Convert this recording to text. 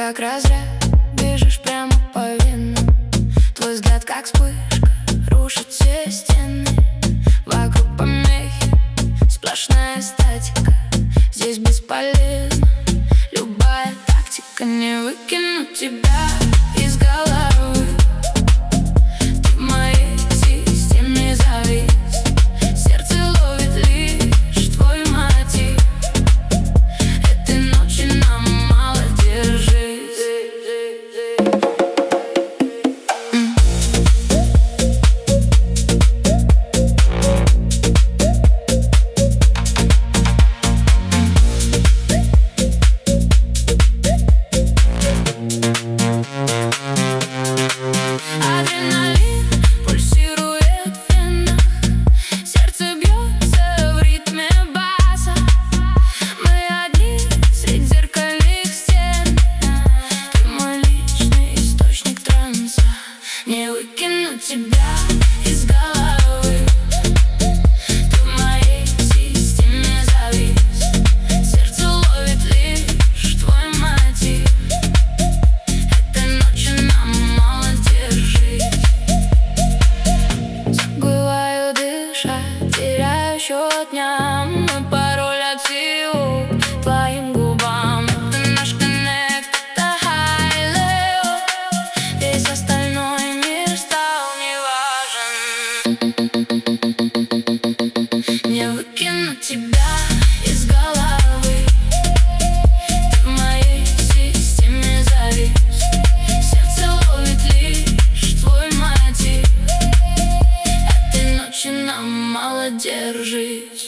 как разряд, бежишь прямо по венам. Твой взгляд как вспышка, рушит все стены. Вокруг помехи, сплошная статика. Здесь бесполезна любая тактика. Не выкинуть тебя из головы. Ты в моей системе завис. Сердце ловит лишь твой мотив. Этой ночи нам мало, держись. Адреналин пульсирует в венах. Сердце бьется в ритме баса. Мы одни среди зеркальных стен. Ты мой личный источник транса. Не выкинуть тебя из головы. Ты в моей системе завис. Сердце ловит лишь твой мотив. Этой ночи нам мало, держись. Забываю дышать, теряю счет дням. Мой пароль от всего твоим губам. Это наш коннект, это highlight. Весь остальной мир стал неважен. Не выкинуть тебя из головы. Ты в моей системе завис. Сердце ловит лишь твой мотив. Этой ночи нам мало, держись.